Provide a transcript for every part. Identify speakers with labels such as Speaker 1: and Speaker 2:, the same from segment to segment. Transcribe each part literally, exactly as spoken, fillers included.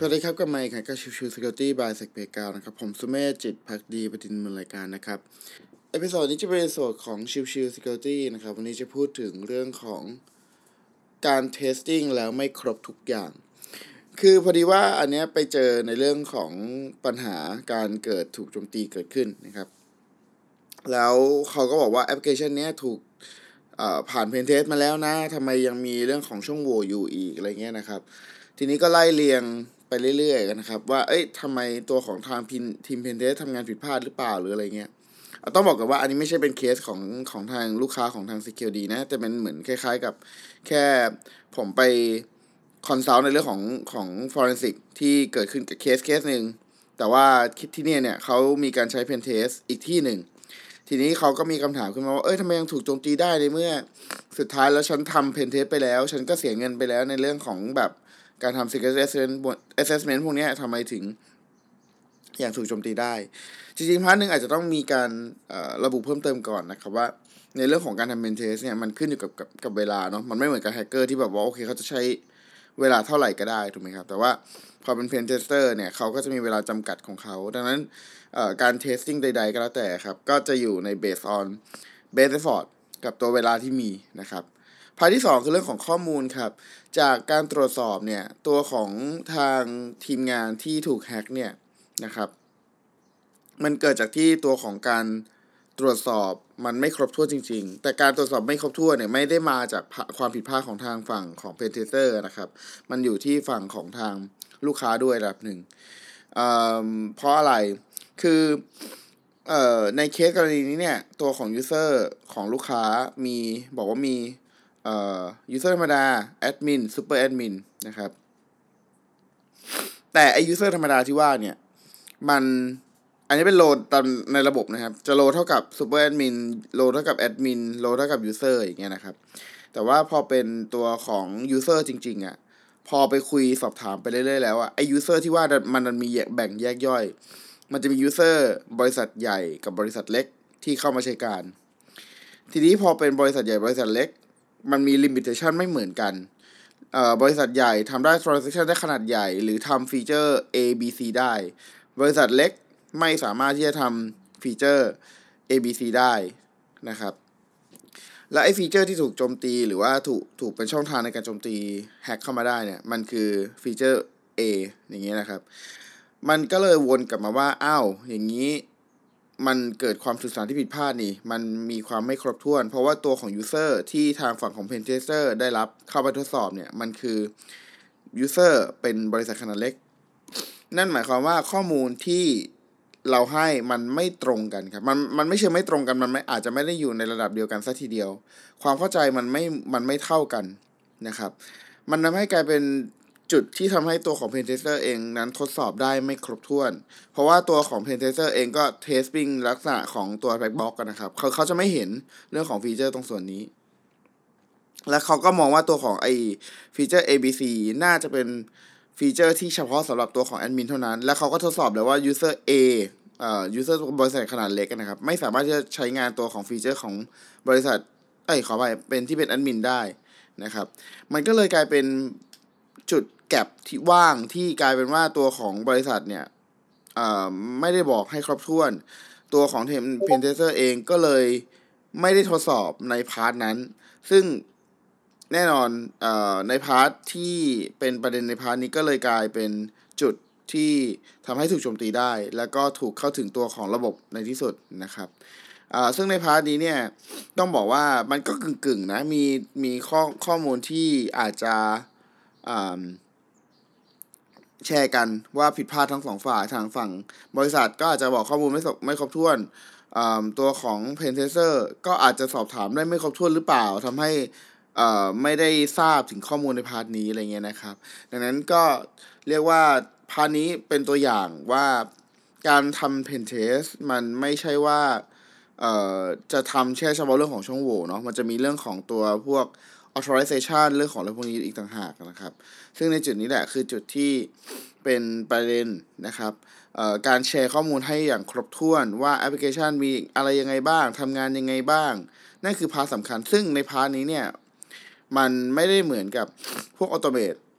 Speaker 1: วัสดีครับกับไมค์ครับกับชิวชิว Security by เซกเพกาวนะครับผมสุเมธจิตภักดีประดินดำเนินรายการนะครับเอพิโซดนี้จะเป็นส่วนของชิวชิว Security นะครับวันนี้จะพูดถึงเรื่องของการ testing แล้วไม่ครบทุกอย่างคือพอดีว่าอันนี้ไปเจอในเรื่องของปัญหาการเกิดถูกโจมตีเกิดขึ้นนะครับแล้วเขาก็บอกว่าแอปพลิเคชันนี้ถูกผ่านเพนเทสมาแล้วนะทำไมยังมีเรื่องของช่องโหว่อยู่อีกอะไรเงี้ยนะครับทีนี้ก็ไล่เรียงไปเรื่อยๆกันนะครับว่าเอ้ยทำไมตัวของทางทีมเพนเทสทำงานผิดพลาดหรือเปล่าหรืออะไรเงี้ยต้องบอกกันว่าอันนี้ไม่ใช่เป็นเคสของของทางลูกค้าของทาง Security นะแต่เป็นเหมือนคล้ายๆกับแค่ผมไปคอนซัลท์ในเรื่องของของ Forensic ที่เกิดขึ้นกับเคสเคสหนึ่งแต่ว่าที่นี่เนี่ยเขามีการใช้เพนเทสอีกที่หนึ่งทีนี้เขาก็มีคำถามขึ้นมาว่าเอ้ยทำไมยังถูกโจมตีได้ในเมื่อสุดท้ายแล้วฉันทำเพนเทสไปแล้วฉันก็เสียเงินไปแล้วในเรื่องของแบบการทำ security assessment พวกนี้ทำไมถึงอย่างถูกโจมตีได้จริงๆพาร์ทนึงอาจจะต้องมีการระบุเพิ่มเติมก่อนนะครับว่าในเรื่องของการทำ pen test เนี่ยมันขึ้นอยู่กับกับกับเวลาเนาะมันไม่เหมือนกับแฮกเกอร์ที่แบบว่าโอเคเขาจะใช้เวลาเท่าไหร่ก็ได้ถูกไหมครับแต่ว่าพอเป็น pen tester เนี่ยเขาก็จะมีเวลาจำกัดของเขาดังนั้นการ testing ใดๆก็แล้วแต่ครับก็จะอยู่ใน based on base effort กับตัวเวลาที่มีนะครับพาร์ทที่สองคือเรื่องของข้อมูลครับจากการตรวจสอบเนี่ยตัวของทางทีมงานที่ถูกแฮกเนี่ยนะครับมันเกิดจากที่ตัวของการตรวจสอบมันไม่ครบถ้วนจริงๆแต่การตรวจสอบไม่ครบถ้วนเนี่ยไม่ได้มาจากความผิดพลาดของทางฝั่งของ Pen Tester นะครับมันอยู่ที่ฝั่งของทางลูกค้าด้วยระดับหนึ่งเอ่อเพราะอะไรคือเอ่อในเคสกรณีนี้เนี่ยตัวของ user ของลูกค้ามีบอกว่ามีเอ่อ user ธรรมดา admin super admin นะครับแต่ไอ้ user ธรรมดาที่ว่าเนี่ยมันอันนี้เป็นโหลดตามในระบบนะครับจะโหลดเท่ากับ super admin โหลดเท่ากับ admin โหลดเท่ากับ user อย่างเงี้ยนะครับแต่ว่าพอเป็นตัวของ user จริงๆอ่ะพอไปคุยสอบถามไปเรื่อยๆแล้วอ่ะไอ้ user ที่ว่ามันมันมีแบ่งแยกย่อยมันจะมี user บริษัทใหญ่กับบริษัทเล็กที่เข้ามาใช้การทีนี้พอเป็นบริษัทใหญ่บริษัทเล็กมันมี limitation ไม่เหมือนกันเอ่อบริษัทใหญ่ทำได้ transaction ได้ขนาดใหญ่หรือทำฟีเจอร์ A B C ได้บริษัทเล็กไม่สามารถที่จะทำฟีเจอร์ A B C ได้นะครับและไอ้ฟีเจอร์ที่ถูกโจมตีหรือว่าถูกถูกเป็นช่องทางในการโจมตีแฮกเข้ามาได้เนี่ยมันคือฟีเจอร์ A อย่างเงี้ยนะครับมันก็เลยวนกลับมาว่าอ้าวอย่างนี้มันเกิดความสื่อสารที่ผิดพลาดนี่มันมีความไม่ครบถ้วนเพราะว่าตัวของ user ที่ทางฝั่งของ pen tester ได้รับเข้าไปทดสอบเนี่ยมันคือ user เป็นบริษัทขนาดเล็กนั่นหมายความว่าข้อมูลที่เราให้มันไม่ตรงกันครับมันมันไม่ใช่ไม่ตรงกันมันไม่อาจจะไม่ได้อยู่ในระดับเดียวกันซะทีเดียวความเข้าใจมันไม่มันไม่เท่ากันนะครับมันทำให้กลายเป็นจุดที่ทำให้ตัวของ Pen Tester เองนั้นทดสอบได้ไม่ครบถ้วนเพราะว่าตัวของ Pen Tester เองก็ testing ลักษณะของตัว black box กันนะครับเขาเขาจะไม่เห็นเรื่องของฟีเจอร์ตรงส่วนนี้และเขาก็มองว่าตัวของไอ้ฟีเจอร์ A B C น่าจะเป็นฟีเจอร์ที่เฉพาะสำหรับตัวของแอดมินเท่านั้นและเขาก็ทดสอบเลยว่า user A เอ่อ user บริษัทขนาดเล็กนะครับไม่สามารถที่จะใช้งานตัวของฟีเจอร์ของบริษัทเอ้ยขอไปเป็นที่เป็นแอดมินได้นะครับมันก็เลยกลายเป็นจุดแก็บที่ว่างที่กลายเป็นว่าตัวของบริษัทเนี่ยเอ่อไม่ได้บอกให้ครบถ้วนตัวของ Pen Tester เองก็เลยไม่ได้ทดสอบในพาร์ทนั้นซึ่งแน่นอนเอ่อในพาร์ทที่เป็นประเด็นในพาร์ทนี้ก็เลยกลายเป็นจุดที่ทำให้ถูกโจมตีได้แล้วก็ถูกเข้าถึงตัวของระบบในที่สุดนะครับอ่าซึ่งในพาร์ทนี้เนี่ยต้องบอกว่ามันก็กึ่งๆนะมีมีข้อข้อมูลที่อาจจะอ่าแชร์กันว่าผิดพลาดทั้งสองฝ่ายทางฝั่งบริษัทก็อาจจะบอกข้อมูลไม่ไม่ครบถ้วนตัวของ Pen Tester ก็อาจจะสอบถามได้ไม่ครบถ้วนหรือเปล่าทำให้ไม่ได้ทราบถึงข้อมูลในพาร์ทนี้อะไรเงี้ยนะครับดังนั้นก็เรียกว่าพาร์ทนี้เป็นตัวอย่างว่าการทำ Pen Test มันไม่ใช่ว่าจะทำแค่เฉพาะเรื่องของช่องโหว่เนาะมันจะมีเรื่องของตัวพวกauthorization เรื่องของอะไรพวกนี้อีกต่างหากนะครับซึ่งในจุดนี้แหละคือจุดที่เป็นประเด็นนะครับการแชร์ข้อมูลให้อย่างครบถ้วนว่าแอปพลิเคชันมีอะไรยังไงบ้างทำงานยังไงบ้างนั่นคือพาร์ทสำคัญซึ่งในพาร์ทนี้เนี่ยมันไม่ได้เหมือนกับพวกออโตเมต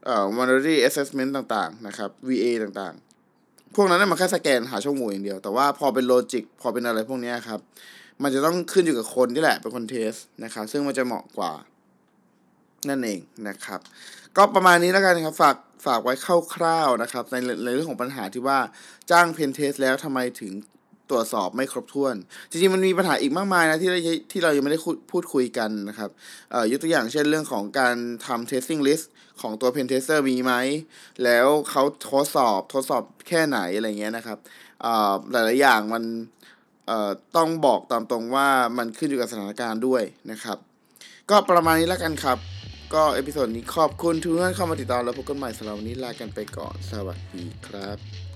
Speaker 1: เอ่อ vulnerability assessment ต่างๆนะครับ วี เอ ต่างๆพวกนั้นนะมันแค่สแกนหาช่องโหว่อย่างเดียวแต่ว่าพอเป็นโลจิกพอเป็นอะไรพวกเนี้ยครับมันจะต้องขึ้นอยู่กับคนนี่แหละเป็นคนเทสนะครับซึ่งมันจะเหมาะกว่านั่นเองนะครับก็ประมาณนี้แล้วกันครับฝากฝากไว้คร่าวๆนะครับในในเรื่องของปัญหาที่ว่าจ้างเพนเทสแล้วทำไมถึงตรวจสอบไม่ครบถ้วนจริงๆมันมีปัญหาอีกมากมายนะที่เราที่เรายังไม่ได้พูดคุยกันนะครับเอ่อยกตัวอย่างเช่นเรื่องของการทำ testing list ของตัว pen tester มีไหมแล้วเขาทดสอบทดสอบแค่ไหนอะไรเงี้ยนะครับเอ่อหลายๆอย่างมันเอ่อต้องบอกตามตรงว่ามันขึ้นอยู่กับสถานการณ์ด้วยนะครับก็ประมาณนี้แล้วกันครับก็เอพิโซดนี้ขอบคุณทุกท่านเข้ามาติดตามแล้วพบกันใหม่สำหรับวันนี้ลากันไปก่อนสวัสดีครับ